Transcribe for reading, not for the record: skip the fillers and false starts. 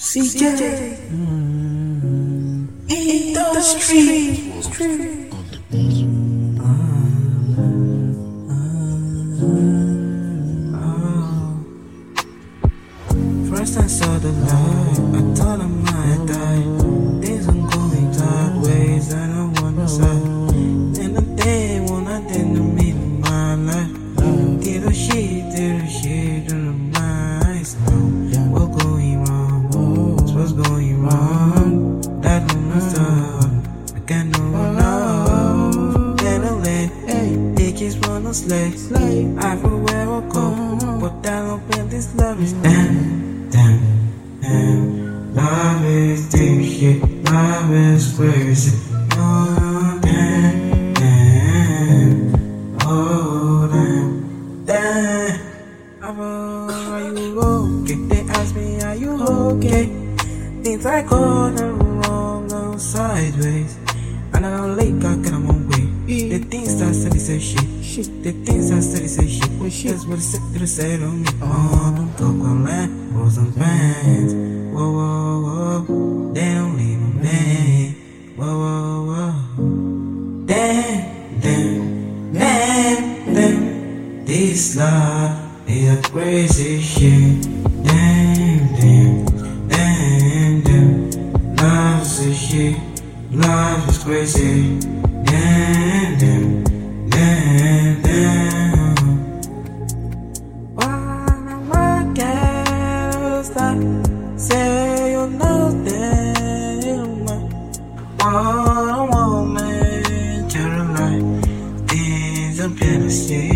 CJ in the street. First I saw the light, I thought I might die. Things are going sideways and I wanna side. And the day when I didn't mean my life, did a shit in the minds. What's going wrong? What's going wrong? That don't matter. I can't know. Then I let it keeps wanna slay. I feel where I go, but I don't feel this love is damn. Love is deep shit, love is crazy. Oh, oh, damn. Are you okay? They ask me, are you okay? Things I go the wrong, go sideways. And I don't like I get on my way. The things I said, say shit. The things I said, say shit. That's what they said on me. Oh, don't talk on land, was on fans. Whoa, whoa, whoa. They don't leave me, man. Whoa, whoa, whoa. Damn. This love is a crazy shit. Damn. Love is a shit. Love is crazy. Damn. Why can't stop? Say you know that one woman, Caroline, things I'm gonna say.